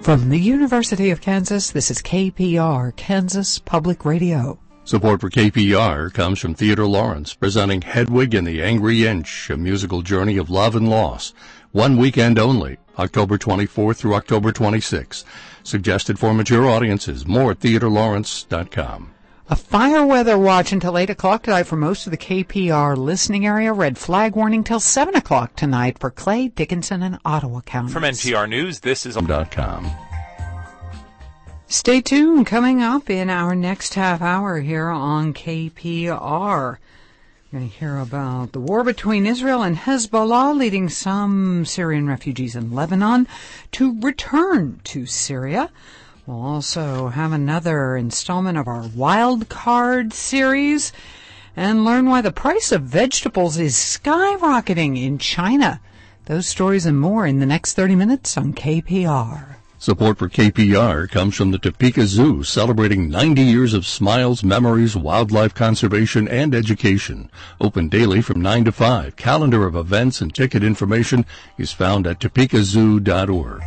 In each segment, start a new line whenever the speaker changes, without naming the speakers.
From the University of Kansas, this is KPR, Kansas Public Radio.
Support for KPR comes from Theodore Lawrence, presenting Hedwig and the Angry Inch, a musical journey of love and loss. One weekend only, October 24th through October 26th. Suggested for mature audiences. More at TheodoreLawrence.com.
A fire weather watch until 8 o'clock tonight for most of the KPR listening area. Red flag warning till 7 o'clock tonight for Clay, Dickinson, and Ottawa counties.
From NPR News, this is
.com.
Stay tuned. Coming up in our next half hour here on KPR, we're going to hear about the war between Israel and Hezbollah, leading some Syrian refugees in Lebanon to return to Syria. We'll also have another installment of our Wild Card series and learn why the price of vegetables is skyrocketing in China. Those stories and more in the next 30 minutes on KPR.
Support for KPR comes from the Topeka Zoo, celebrating 90 years of smiles, memories, wildlife conservation, and education. Open daily from 9 to 5. Calendar of events and ticket information is found at topekazoo.org.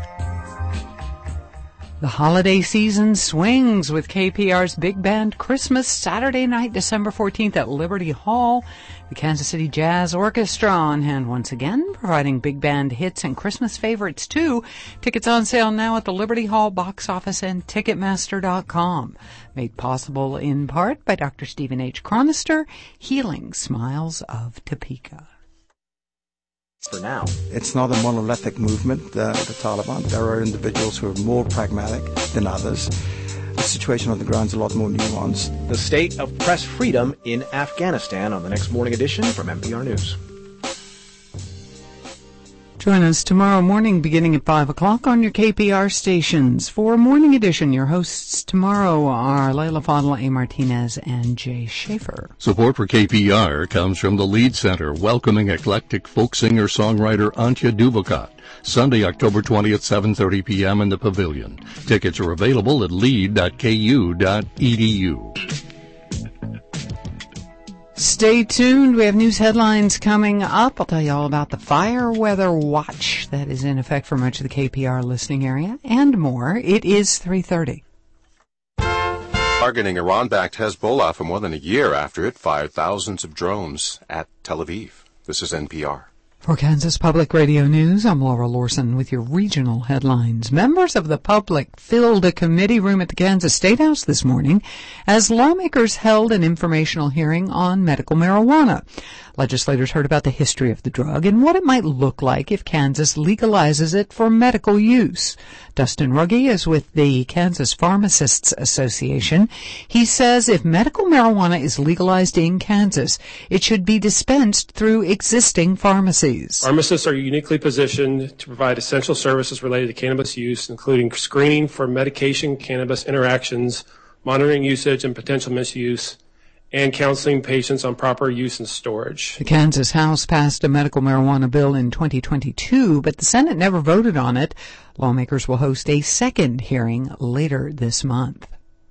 The holiday season swings with KPR's Big Band Christmas Saturday night, December 14th at Liberty Hall. The Kansas City Jazz Orchestra on hand once again, providing big band hits and Christmas favorites too. Tickets on sale now at the Liberty Hall box office and Ticketmaster.com. Made possible in part by Dr. Stephen H. Chronister, Healing Smiles of Topeka.
For now,
it's not a monolithic movement, the Taliban. There are individuals who are more pragmatic than others. The situation on the ground is a lot more nuanced.
The state of press freedom in Afghanistan on the next morning edition from NPR News.
Join us tomorrow morning beginning at 5 o'clock on your KPR stations. For Morning Edition, your hosts tomorrow are Layla Fadl, A. Martinez, and Jay Schaefer.
Support for KPR comes from the Lead Center, welcoming eclectic folk singer-songwriter Antje Duvakot. Sunday, October 20th, 7:30 p.m. in the Pavilion. Tickets are available at lead.ku.edu.
Stay tuned. We have news headlines coming up. I'll tell you all about the fire weather watch that is in effect for much of the KPR listening area and more. It is 3:30.
Targeting Iran-backed Hezbollah for more than a year after it fired thousands of drones at Tel Aviv. This is NPR.
For Kansas Public Radio News, I'm Laura Lorson with your regional headlines. Members of the public filled a committee room at the Kansas State House this morning as lawmakers held an informational hearing on medical marijuana. Legislators heard about the history of the drug and what it might look like if Kansas legalizes it for medical use. Dustin Ruggie is with the Kansas Pharmacists Association. He says if medical marijuana is legalized in Kansas, it should be dispensed through existing pharmacies.
Pharmacists are uniquely positioned to provide essential services related to cannabis use, including screening for medication-cannabis interactions, monitoring usage and potential misuse, and counseling patients on proper use and storage.
The Kansas House passed a medical marijuana bill in 2022, but the Senate never voted on it. Lawmakers will host a second hearing later this month.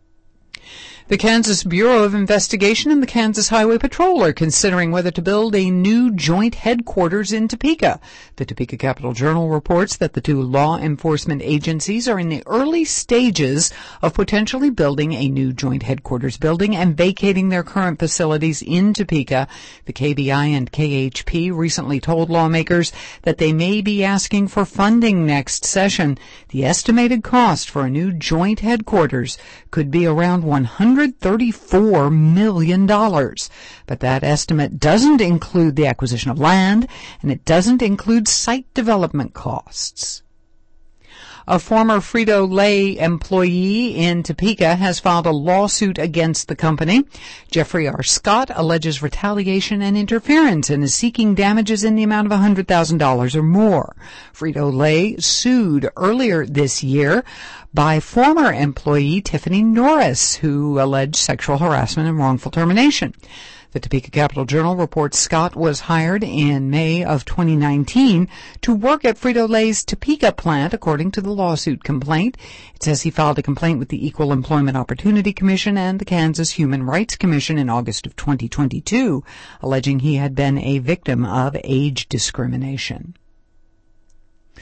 The Kansas Bureau of Investigation and the Kansas Highway Patrol are considering whether to build a new joint headquarters in Topeka. The Topeka Capital Journal reports that the two law enforcement agencies are in the early stages of potentially building a new joint headquarters building and vacating their current facilities in Topeka. The KBI and KHP recently told lawmakers that they may be asking for funding next session. The estimated cost for a new joint headquarters could be around $134 million. But that estimate doesn't include the acquisition of land, and it doesn't include site development costs. A former Frito-Lay employee in Topeka has filed a lawsuit against the company. Jeffrey R. Scott alleges retaliation and interference and is seeking damages in the amount of $100,000 or more. Frito-Lay sued earlier this year by former employee Tiffany Norris, who alleged sexual harassment and wrongful termination. The Topeka Capital Journal reports Scott was hired in May of 2019 to work at Frito-Lay's Topeka plant, according to the lawsuit complaint. It says he filed a complaint with the Equal Employment Opportunity Commission and the Kansas Human Rights Commission in August of 2022, alleging he had been a victim of age discrimination.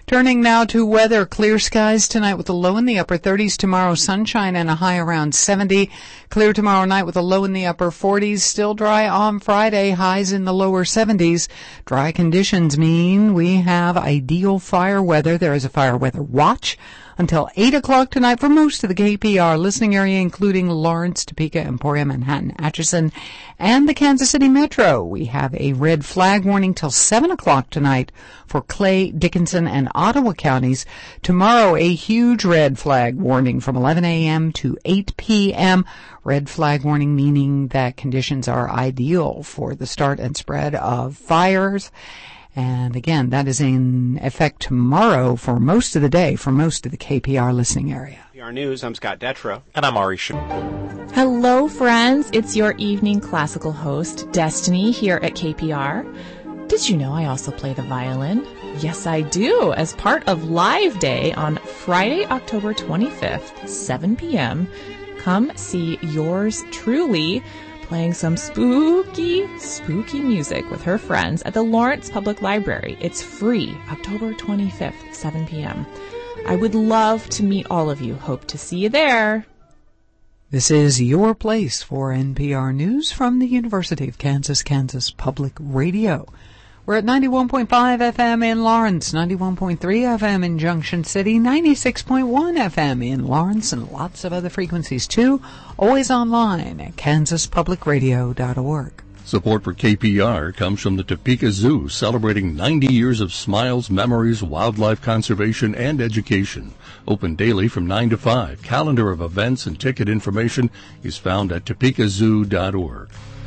Turning now to weather. Clear skies tonight with a low in the upper 30s. Tomorrow, sunshine and a high around 70. Clear tomorrow night with a low in the upper 40s. Still dry on Friday, highs in the lower 70s. Dry conditions mean we have ideal fire weather. There is a fire weather watch until 8 o'clock tonight for most of the KPR listening area, including Lawrence, Topeka, Emporia, Manhattan, Atchison, and the Kansas City Metro. We have a red flag warning till 7 o'clock tonight for Clay, Dickinson, and Ottawa counties. Tomorrow, a huge red flag warning from 11 a.m. to 8 p.m. Red flag warning meaning that conditions are ideal for the start and spread of fires. And again, that is in effect tomorrow for most of the day, for most of the KPR listening area.
KPR News, I'm Scott Detrow.
And I'm Ari Schmidt.
Hello, friends. It's your evening classical host, Destiny, here at KPR. Did you know I also play the violin? Yes, I do, as part of Live Day on Friday, October 25th, 7 p.m. Come see yours truly playing some spooky music with her friends at the Lawrence Public Library. It's free, October 25th, 7 p.m. I would love to meet all of you. Hope to see you there.
This is your place for NPR News from the University of Kansas, Kansas Public Radio. We're at 91.5 FM in Lawrence, 91.3 FM in Junction City, 96.1 FM in Lawrence, and lots of other frequencies too. Always online at kansaspublicradio.org.
Support for KPR comes from the Topeka Zoo, celebrating 90 years of smiles, memories, wildlife conservation, and education. Open daily from 9 to 5. Calendar of events and ticket information is found at topekazoo.org.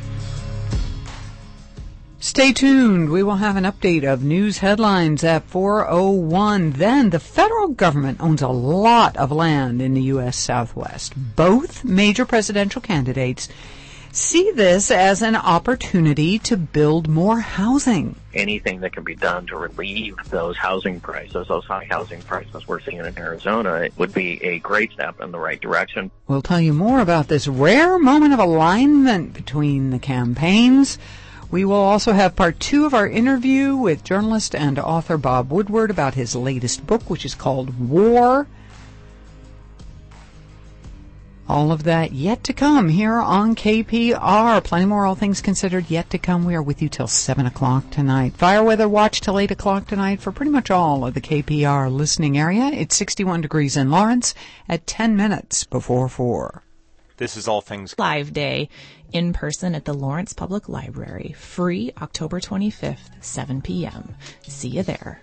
Stay tuned. We will have an update of news headlines at 4:01. Then, the federal government owns a lot of land in the U.S. Southwest. Both major presidential candidates see this as an opportunity to build more housing.
Anything that can be done to relieve those housing prices, those high housing prices we're seeing in Arizona, it would be a great step in the right direction.
We'll tell you more about this rare moment of alignment between the campaigns. We will also have part 2 of our interview with journalist and author Bob Woodward about his latest book, which is called War. All of that yet to come here on KPR. Plenty more All Things Considered yet to come. We are with you till 7 o'clock tonight. Fire weather watch till 8 o'clock tonight for pretty much all of the KPR listening area. It's 61 degrees in Lawrence at 10 minutes before 4.
This is All Things
Live Day in person at the Lawrence Public Library. Free October 25th, 7 p.m. See you there.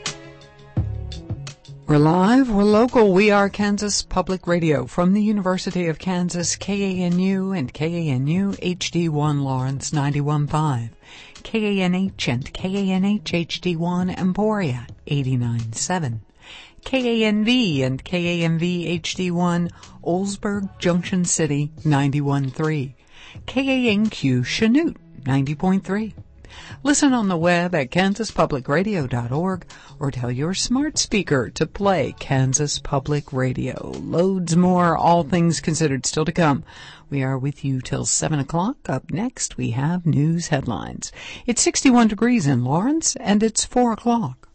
We're live, we're local, we are Kansas Public Radio from the University of Kansas, KANU and KANU HD1 Lawrence 91.5, KANH and KANH HD1 Emporia 89.7, KANV and KANV HD1 Oldsburg Junction City 91.3, KANQ Chanute 90.3. Listen on the web at kansaspublicradio.org or tell your smart speaker to play Kansas Public Radio. Loads more All Things Considered still to come. We are with you till 7 o'clock. Up next, we have news headlines. It's 61 degrees in Lawrence, and it's 4 o'clock.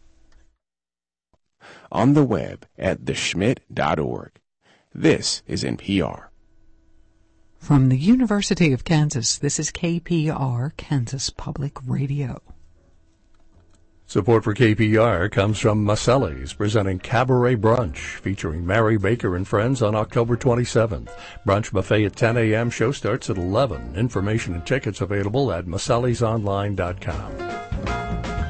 On the web at theschmidt.org. This is NPR.
From the University of Kansas, this is KPR, Kansas Public Radio.
Support for KPR comes from Maselli's, presenting Cabaret Brunch, featuring Mary Baker and Friends on October 27th. Brunch buffet at 10 a.m., show starts at 11. Information and tickets available at massellisonline.com.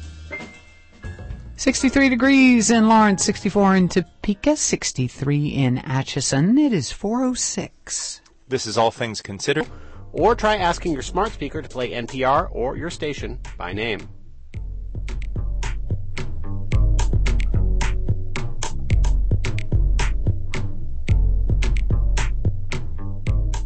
63 degrees in Lawrence, 64 in Topeka, 63 in Atchison. It is 4:06.
This is All Things Considered.
Or try asking your smart speaker to play NPR or your station by name.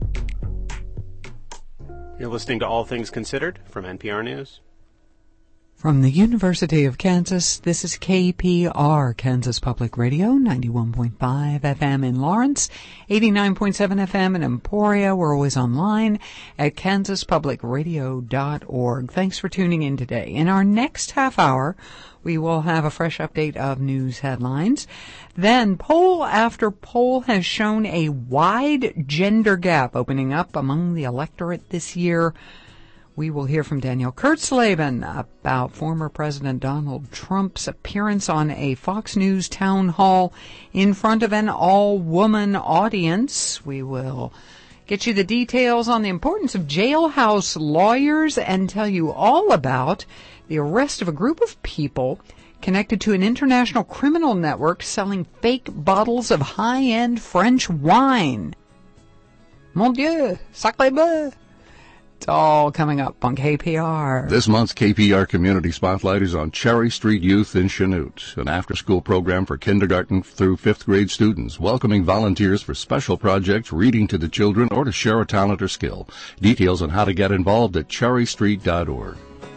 You're listening to All Things Considered from NPR News.
From the University of Kansas, this is KPR, Kansas Public Radio, 91.5 FM in Lawrence, 89.7 FM in Emporia. We're always online at kansaspublicradio.org. Thanks for tuning in today. In our next half hour, we will have a fresh update of news headlines. Then, poll after poll has shown a wide gender gap opening up among the electorate this year. We will hear from Danielle Kurtzleben about former President Donald Trump's appearance on a Fox News town hall in front of an all-woman audience. We will get you the details on the importance of jailhouse lawyers and tell you all about the arrest of a group of people connected to an international criminal network selling fake bottles of high-end French wine. Mon Dieu, sacré bleu. It's all coming up on KPR.
This month's KPR Community Spotlight is on Cherry Street Youth in Chanute, an after-school program for kindergarten through 5th grade students, welcoming volunteers for special projects, reading to the children, or to share a talent or skill. Details on how to get involved at cherrystreet.org.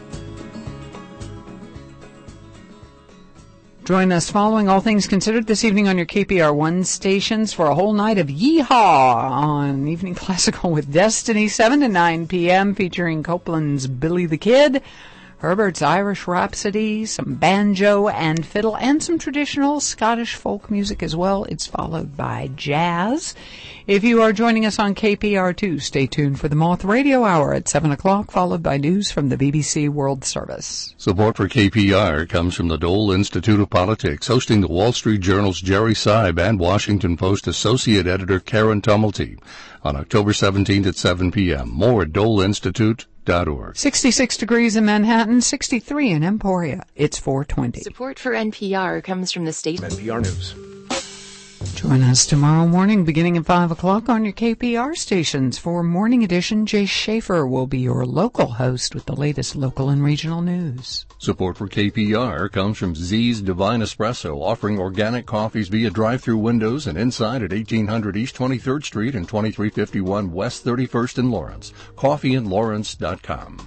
Join us following All Things Considered this evening on your KPR1 stations for a whole night of Yeehaw on Evening Classical with Destiny, 7 to 9 p.m., featuring Copeland's Billy the Kid, Herbert's Irish Rhapsody, some banjo and fiddle, and some traditional Scottish folk music as well. It's followed by jazz. If you are joining us on KPR2, stay tuned for the Moth Radio Hour at 7 o'clock, followed by news from the BBC World Service.
Support for KPR comes from the Dole Institute of Politics, hosting the Wall Street Journal's Jerry Seib and Washington Post Associate Editor Karen Tumulty on October 17th at 7 p.m. More at doleinstitute.org.
66 degrees in Manhattan, 63 in Emporia. It's 4:20.
Support for NPR comes from the state.
NPR News.
Join us tomorrow morning beginning at 5 o'clock on your KPR stations. For Morning Edition, Jay Schaefer will be your local host with the latest local and regional news.
Support for KPR comes from Z's Divine Espresso, offering organic coffees via drive-through windows and inside at 1800 East 23rd Street and 2351 West 31st in Lawrence. CoffeeInLawrence.com.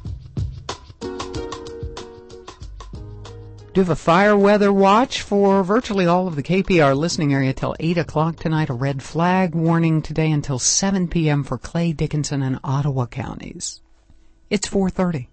Do have a fire weather watch for virtually all of the KPR listening area till 8 o'clock tonight. A red flag warning today until 7 p.m. for Clay, Dickinson, and Ottawa counties. It's 4:30.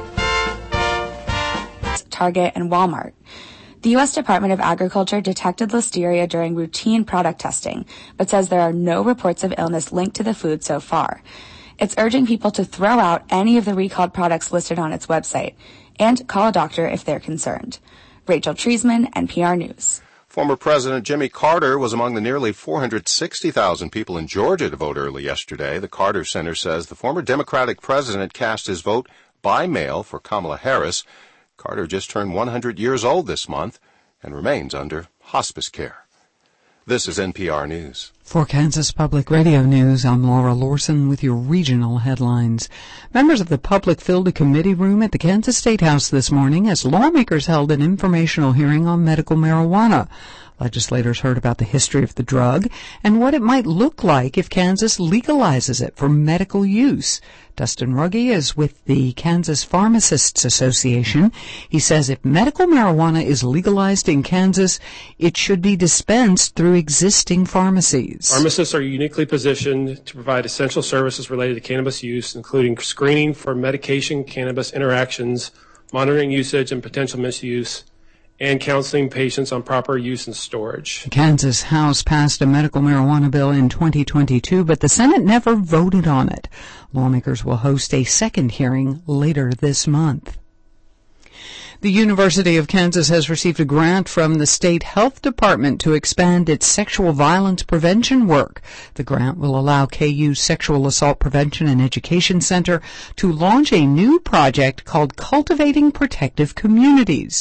Target and Walmart. The U.S. Department of Agriculture detected listeria during routine product testing, but says there are no reports of illness linked to the food so far. It's urging people to throw out any of the recalled products listed on its website and call a doctor if they're concerned. Rachel Treisman, NPR News.
Former President Jimmy Carter was among the nearly 460,000 people in Georgia to vote early yesterday. The Carter Center says the former Democratic president cast his vote by mail for Kamala Harris. Carter just turned 100 years old this month and remains under hospice care. This is NPR News.
For Kansas Public Radio News, I'm Laura Lorson with your regional headlines. Members of the public filled a committee room at the Kansas State House this morning as lawmakers held an informational hearing on medical marijuana. Legislators heard about the history of the drug and what it might look like if Kansas legalizes it for medical use. Dustin Ruggie is with the Kansas Pharmacists Association. He says if medical marijuana is legalized in Kansas, it should be dispensed through existing pharmacies.
Pharmacists are uniquely positioned to provide essential services related to cannabis use, including screening for medication-cannabis interactions, monitoring usage and potential misuse, and counseling patients on proper use and storage.
The Kansas House passed a medical marijuana bill in 2022, but the Senate never voted on it. Lawmakers will host a second hearing later this month. The University of Kansas has received a grant from the State Health Department to expand its sexual violence prevention work. The grant will allow KU's Sexual Assault Prevention and Education Center to launch a new project called Cultivating Protective Communities.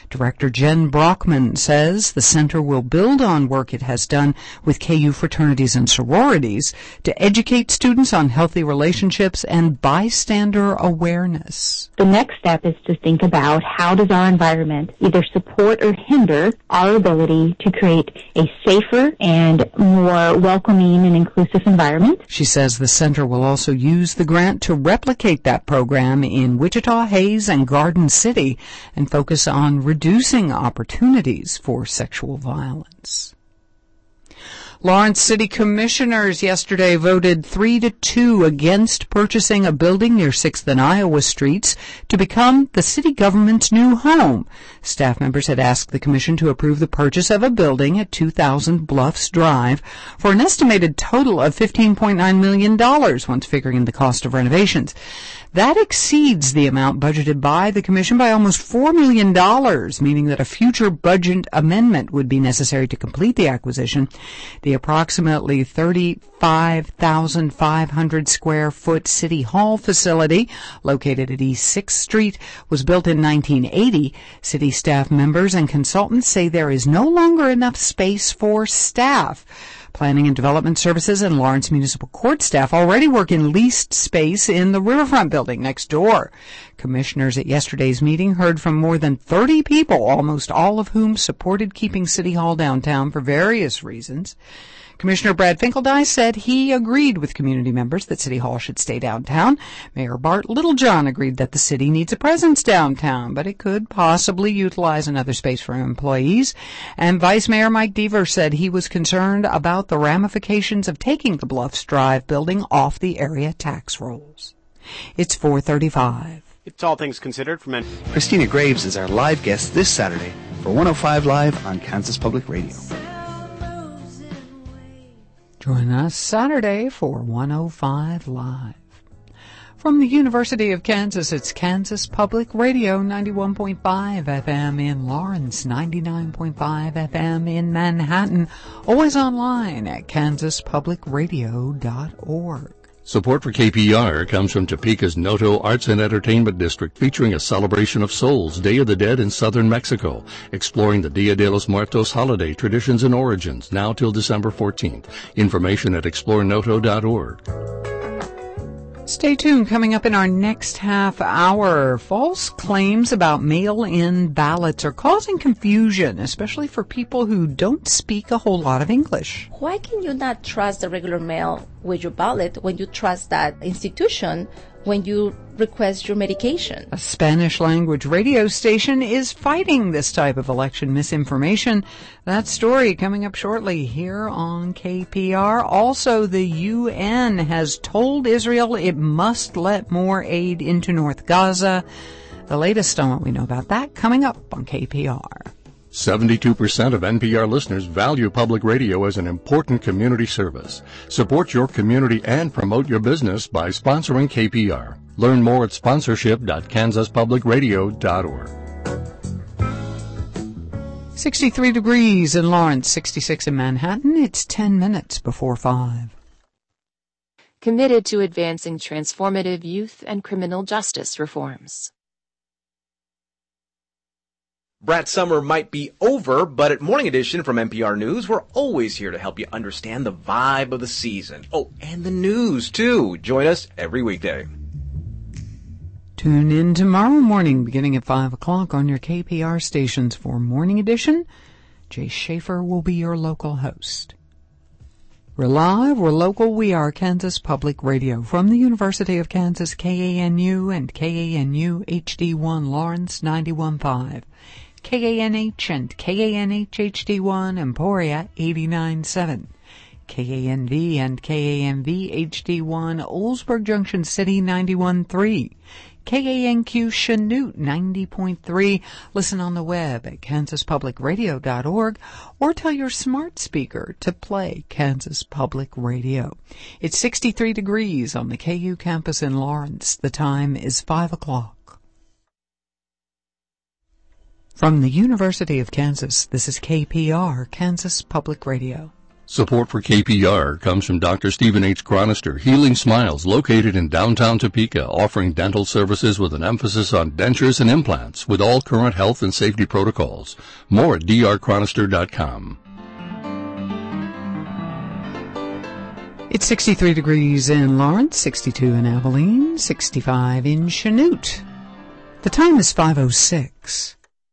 Director Jen Brockman says the center will build on work it has done with KU fraternities and sororities to educate students on healthy relationships and bystander awareness.
The next step is to think about how does our environment either support or hinder our ability to create a safer and more welcoming and inclusive environment.
She says the center will also use the grant to replicate that program in Wichita, Hayes, and Garden City and focus on reducing opportunities for sexual violence. Lawrence City Commissioners yesterday voted 3-2 against purchasing a building near 6th and Iowa Streets to become the city government's new home. Staff members had asked the commission to approve the purchase of a building at 2000 Bluffs Drive for an estimated total of $15.9 million once figuring in the cost of renovations. That exceeds the amount budgeted by the commission by almost $4 million, meaning that a future budget amendment would be necessary to complete the acquisition. The approximately 35,500 square foot City Hall facility, located at East 6th Street, was built in 1980. City staff members and consultants say there is no longer enough space for staff. Planning and Development Services and Lawrence Municipal Court staff already work in leased space in the Riverfront building next door. Commissioners at yesterday's meeting heard from more than 30 people, almost all of whom supported keeping City Hall downtown for various reasons. Commissioner Brad Finkeldice said he agreed with community members that City Hall should stay downtown. Mayor Bart Littlejohn agreed that the city needs a presence downtown, but it could possibly utilize another space for employees. And Vice Mayor Mike Deaver said he was concerned about the ramifications of taking the Bluffs Drive building off the area tax rolls. It's 4:35.
It's All Things Considered from Christina Graves is our live guest this Saturday for 105 Live on Kansas Public Radio.
Join us Saturday for 105 Live. From the University of Kansas, it's Kansas Public Radio, 91.5 FM in Lawrence, 99.5 FM in Manhattan. Always online at kansaspublicradio.org.
Support for KPR comes from Topeka's Noto Arts and Entertainment District, featuring a celebration of souls, Day of the Dead in southern Mexico, exploring the Dia de los Muertos holiday traditions and origins, now till December 14th. Information at explorenoto.org.
Stay tuned. Coming up in our next half hour, false claims about mail-in ballots are causing confusion, especially for people who don't speak a whole lot of English.
Why can you not trust the regular mail with your ballot when you trust that institution when you request your medication?
A Spanish language radio station is fighting this type of election misinformation. That story coming up shortly here on KPR. Also, the UN has told Israel it must let more aid into North Gaza. The latest on what we know about that coming up on KPR.
72% of NPR listeners value public radio as an important community service. Support your community and promote your business by sponsoring KPR. Learn more at sponsorship.kansaspublicradio.org.
63 degrees in Lawrence, 66 in Manhattan. It's 10 minutes before 5.
Committed to advancing transformative youth and criminal justice reforms.
Brat Summer might be over, but at Morning Edition from NPR News, we're always here to help you understand the vibe of the season. Oh, and the news, too. Join us every weekday.
Tune in tomorrow morning, beginning at 5 o'clock on your KPR stations for Morning Edition. Jay Schaefer will be your local host. We're live, we're local, we are Kansas Public Radio. From the University of Kansas, KANU and KANU HD1 Lawrence 91.5. KANH and KANH HD1 Emporia 89.7. KANV and KANV HD1 Oldsburg Junction City 91.3. KANQ Chanute 90.3. Listen on the web at kansaspublicradio.org or tell your smart speaker to play Kansas Public Radio. It's 63 degrees on the KU campus in Lawrence. The time is 5 o'clock. From the University of Kansas, this is KPR, Kansas Public Radio.
Support for KPR comes from Dr. Stephen H. Chronister, Healing Smiles, located in downtown Topeka, offering dental services with an emphasis on dentures and implants with all current health and safety protocols. More at drchronister.com.
It's 63 degrees in Lawrence, 62 in Abilene, 65 in Chanute. The time is 5:06.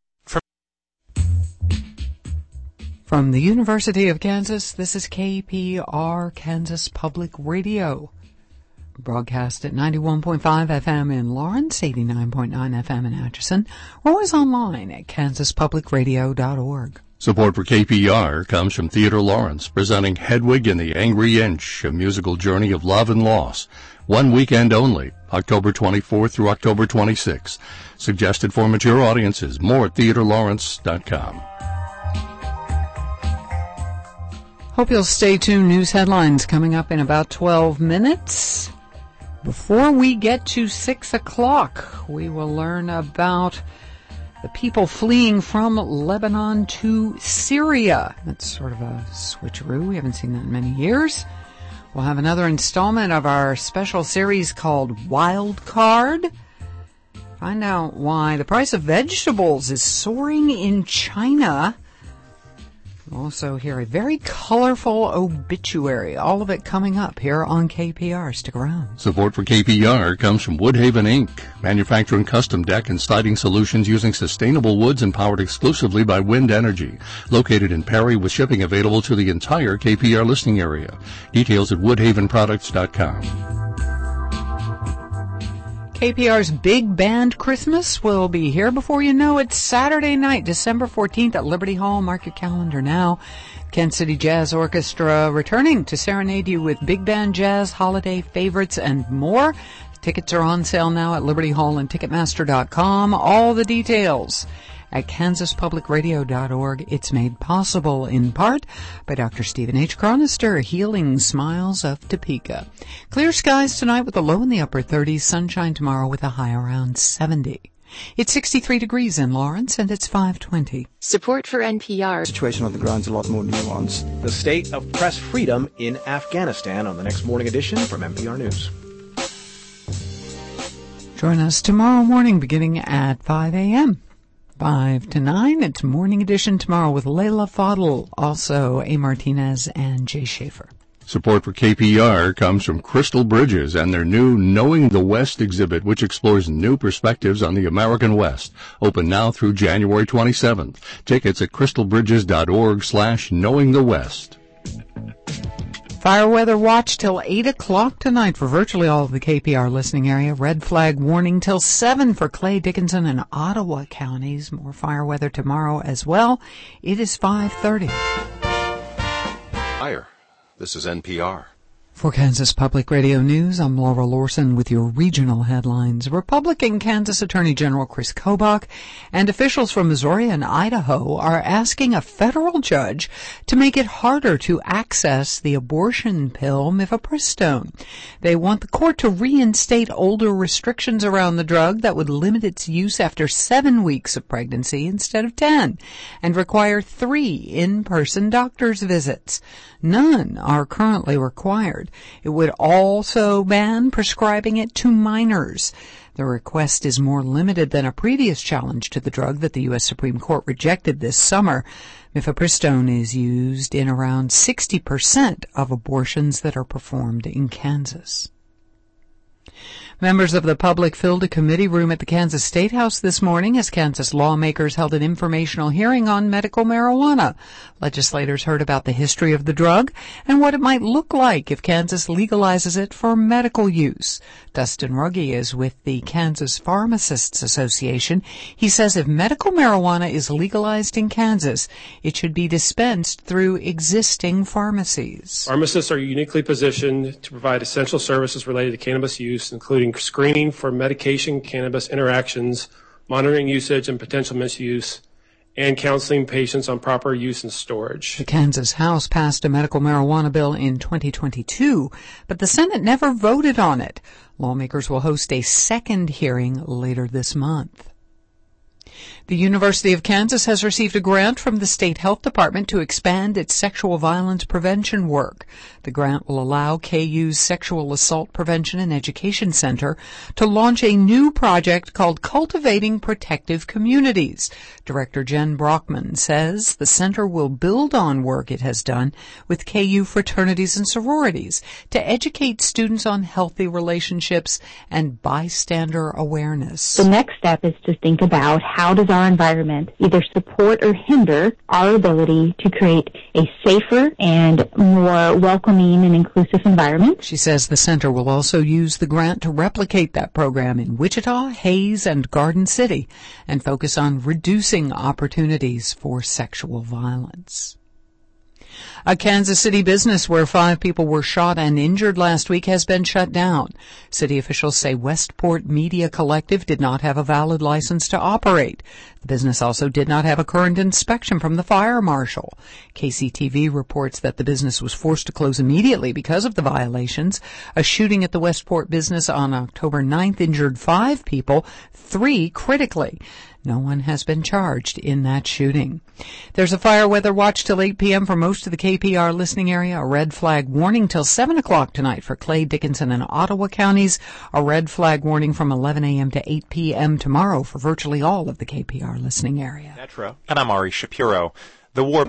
From the University of Kansas, this is KPR, Kansas Public Radio. Broadcast at 91.5 FM in Lawrence, 89.9 FM in Atchison. We're always online at kansaspublicradio.org.
Support for KPR comes from Theodore Lawrence, presenting Hedwig and the Angry Inch, a musical journey of love and loss. One weekend only, October 24th through October 26th. Suggested for mature audiences. More at theodorelawrence.com.
Hope you'll stay tuned. News headlines coming up in about 12 minutes. Before we get to 6 o'clock, we will learn about the people fleeing from Lebanon to Syria. That's sort of a switcheroo. We haven't seen that in many years. We'll have another installment of our special series called Wild Card. Find out why the price of vegetables is soaring in China. We'll also hear a very colorful obituary. All of it coming up here on KPR. Stick around.
Support for KPR comes from Woodhaven Inc., manufacturing custom deck and siding solutions using sustainable woods and powered exclusively by wind energy. Located in Perry with shipping available to the entire KPR listening area. Details at woodhavenproducts.com.
KPR's Big Band Christmas will be here before you know it. Saturday night, December 14th at Liberty Hall. Mark your calendar now. Kansas City Jazz Orchestra returning to serenade you with big band jazz, holiday favorites, and more. Tickets are on sale now at Liberty Hall and Ticketmaster.com. All the details at kansaspublicradio.org. It's made possible in part by Dr. Stephen H. Chronister, Healing Smiles of Topeka. Clear skies tonight with a low in the upper 30s, sunshine tomorrow with a high around 70. It's 63 degrees in Lawrence, and it's 5:20.
Support for NPR.
The situation on the ground is a lot more nuanced.
The state of press freedom in Afghanistan on the next morning edition from NPR News.
Join us tomorrow morning beginning at 5 a.m. 5 to 9, it's Morning Edition tomorrow with Layla Fadl, also A. Martinez and Jay Schaefer.
Support for KPR comes from Crystal Bridges and their new Knowing the West exhibit, which explores new perspectives on the American West. Open now through January 27th. Tickets at crystalbridges.org/knowingthewest.
Fire weather watch till 8 o'clock tonight for virtually all of the KPR listening area. Red flag warning till 7 for Clay, Dickinson, and Ottawa counties. More fire weather tomorrow as well. It is 5:30.
Higher. This is NPR.
For Kansas Public Radio News, I'm Laura Lorson with your regional headlines. Republican Kansas Attorney General Chris Kobach and officials from Missouri and Idaho are asking a federal judge to make it harder to access the abortion pill mifepristone. They want the court to reinstate older restrictions around the drug that would limit its use after 7 weeks of pregnancy instead of 10, and require 3 in-person doctor's visits. None are currently required. It would also ban prescribing it to minors. The request is more limited than a previous challenge to the drug that the U.S. Supreme Court rejected this summer. Mifepristone is used in around 60% of abortions that are performed in Kansas. Members of the public filled a committee room at the Kansas State House this morning as Kansas lawmakers held an informational hearing on medical marijuana. Legislators heard about the history of the drug and what it might look like if Kansas legalizes it for medical use. Dustin Ruggie is with the Kansas Pharmacists Association. He says if medical marijuana is legalized in Kansas, it should be dispensed through existing pharmacies.
Pharmacists are uniquely positioned to provide essential services related to cannabis use, including screening for medication-cannabis interactions, monitoring usage and potential misuse, and counseling patients on proper use and storage.
The Kansas House passed a medical marijuana bill in 2022, but the Senate never voted on it. Lawmakers will host a second hearing later this month. The University of Kansas has received a grant from the State Health Department to expand its sexual violence prevention work. The grant will allow KU's Sexual Assault Prevention and Education Center to launch a new project called Cultivating Protective Communities. Director Jen Brockman says the center will build on work it has done with KU fraternities and sororities to educate students on healthy relationships and bystander awareness.
The next step is to think about how does our environment either support or hinder our ability to create a safer and more welcoming and inclusive environment.
She says the center will also use the grant to replicate that program in Wichita, Hays, and Garden City and focus on reducing opportunities for sexual violence. A Kansas City business where 5 people were shot and injured last week has been shut down. City officials say Westport Media Collective did not have a valid license to operate. The business also did not have a current inspection from the fire marshal. KCTV reports that the business was forced to close immediately because of the violations. A shooting at the Westport business on October 9th injured 5 people, 3 critically. No one has been charged in that shooting. There's a fire weather watch till 8 p.m. for most of the KPR listening area. A red flag warning till 7 o'clock tonight for Clay, Dickinson, and Ottawa counties. A red flag warning from 11 a.m. to 8 p.m. tomorrow for virtually all of the KPR listening area.
Metro. And I'm Ari Shapiro. The war...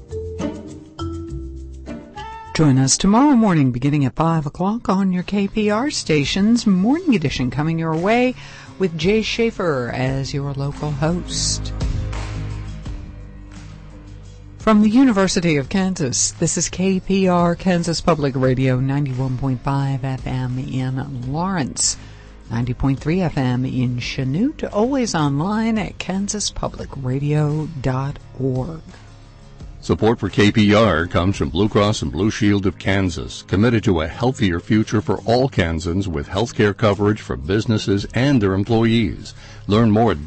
Join us tomorrow morning beginning at 5 o'clock on your KPR station's Morning Edition coming your way with Jay Schaefer as your local host. From the University of Kansas, this is KPR, Kansas Public Radio, 91.5 FM in Lawrence, 90.3 FM in Chanute, always online at kansaspublicradio.org.
Support for KPR comes from Blue Cross and Blue Shield of Kansas, committed to a healthier future for all Kansans with health care coverage for businesses and their employees. Learn more at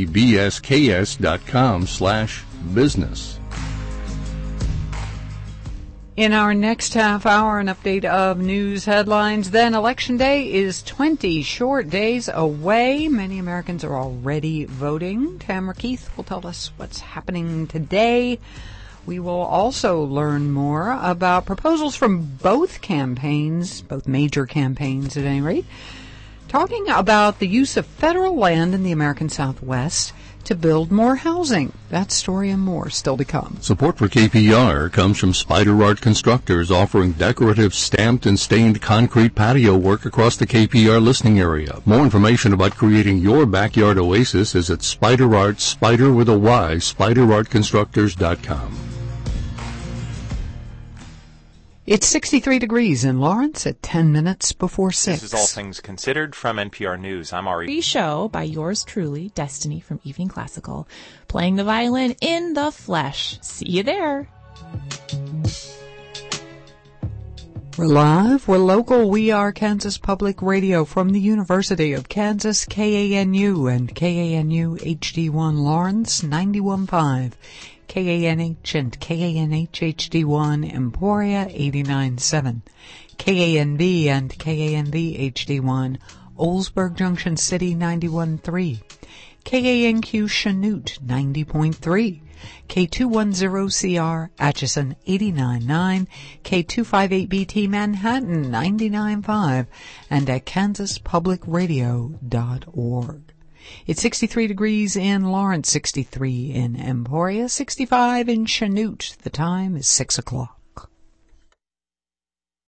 bcbsks.com/business.
In our next half hour, an update of news headlines. Then Election Day is 20 short days away. Many Americans are already voting. Tamara Keith will tell us what's happening today. We will also learn more about proposals from both campaigns, both major campaigns at any rate, talking about the use of federal land in the American Southwest to build more housing. That story and more still to come.
Support for KPR comes from Spider Art Constructors, offering decorative stamped and stained concrete patio work across the KPR listening area. More information about creating your backyard oasis is at Spider Art, Spider with a Y, spiderartconstructors.com.
It's 63 degrees in Lawrence at 10 minutes before 6.
This is All Things Considered from NPR News. I'm Ari.
Free show by yours truly, Destiny from Evening Classical, playing the violin in the flesh. See you there.
We're live, we're local, we are Kansas Public Radio from the University of Kansas, KANU and KANU HD1 Lawrence, 91.5. KANH and KANH HD1 Emporia 89.7, KANB and KANB HD1 Oldsburg Junction City 91.3, KANQ Chanute 90.3, K210CR Atchison 89.9, K258BT Manhattan 99.5, and at kansaspublicradio.org. It's 63 degrees in Lawrence, 63 in Emporia, 65 in Chanute. The time is 6 o'clock.